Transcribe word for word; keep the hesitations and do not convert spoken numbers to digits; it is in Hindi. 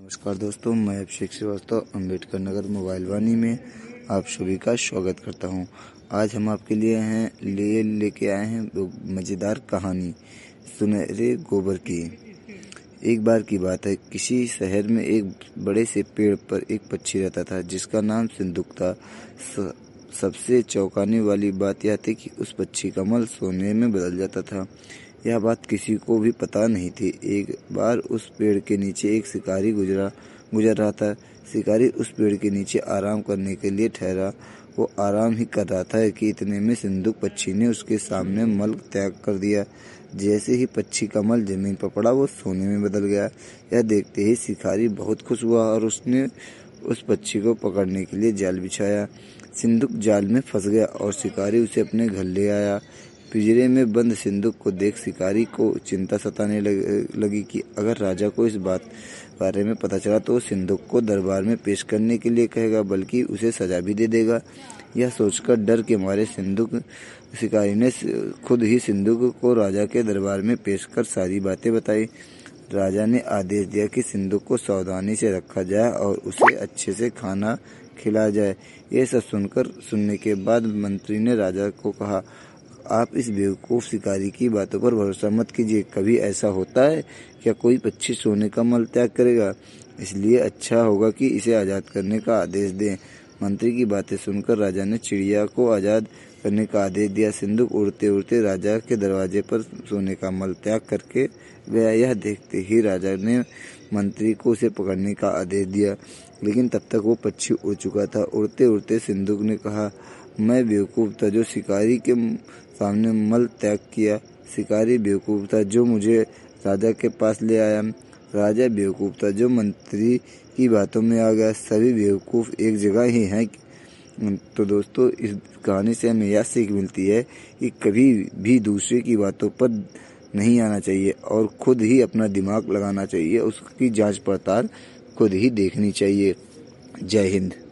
नमस्कार दोस्तों, मैं अभिषेक श्रीवास्तव अम्बेडकर नगर मोबाइल वाणी में आप सभी का स्वागत करता हूं। आज हम आपके लिए हैं ले लेके आए हैं मज़ेदार कहानी सुनहरे गोबर की। एक बार की बात है, किसी शहर में एक बड़े से पेड़ पर एक पक्षी रहता था जिसका नाम सिंदूक था। सबसे चौंकाने वाली बात यह थी कि उस पक्षी का मल सोने में बदल जाता था। यह बात किसी को भी पता नहीं थी। एक बार उस पेड़ के नीचे एक शिकारी गुजरा गुजर रहा था। शिकारी उस पेड़ के नीचे आराम करने के लिए ठहरा। वो आराम ही कर रहा था कि इतने में सिंदूक पक्षी ने उसके सामने मल त्याग कर दिया। जैसे ही पक्षी का मल जमीन पर पड़ा, वो सोने में बदल गया। यह देखते ही शिकारी बहुत खुश हुआ और उसने उस पक्षी को पकड़ने के लिए जाल बिछाया। सिंदूक जाल में फंस गया और शिकारी उसे अपने घर ले आया। पिंजरे में बंद सिंदूक को देख शिकारी को चिंता सताने लगी कि अगर राजा को इस बात बारे में पता चला तो सिंदूक को दरबार में पेश करने के लिए कहेगा, बल्कि उसे सजा भी दे देगा। यह सोचकर डर के मारे सिंदूक शिकारी ने खुद ही सिंदूक को राजा के दरबार में पेश कर सारी बातें बताई। राजा ने आदेश दिया कि सिंदूक को सावधानी से रखा जाए और उसे अच्छे से खाना खिलाया जाए। यह सब सुनकर सुनने के बाद मंत्री ने राजा को कहा, आप इस बेवकूफ़ शिकारी की बातों पर भरोसा मत कीजिए। कभी ऐसा होता है क्या कोई पक्षी सोने का मल त्याग करेगा? इसलिए अच्छा होगा कि इसे आज़ाद करने का आदेश दें। मंत्री की बातें सुनकर राजा ने चिड़िया को आज़ाद करने का आदेश दिया। सिंदूक उड़ते उड़ते राजा के दरवाजे पर सोने का मल त्याग करके गया। यह देखते ही राजा ने मंत्री को उसे पकड़ने का आदेश दिया, लेकिन तब तक वो पक्षी उड़ चुका था। उड़ते उड़ते सिंदूक ने कहा, मैं बेवकूफ़ था जो शिकारी के सामने मल त्याग किया। शिकारी बेवकूफ़ था जो मुझे राजा के पास ले आया। राजा बेवकूफ़ था जो मंत्री की बातों में आ गया। सभी बेवकूफ़ एक जगह ही हैं। तो दोस्तों, इस कहानी से हमें यह सीख मिलती है कि कभी भी दूसरे की बातों पर नहीं आना चाहिए और खुद ही अपना दिमाग लगाना चाहिए। उसकी जांच पड़ताल खुद ही देखनी चाहिए। जय हिंद।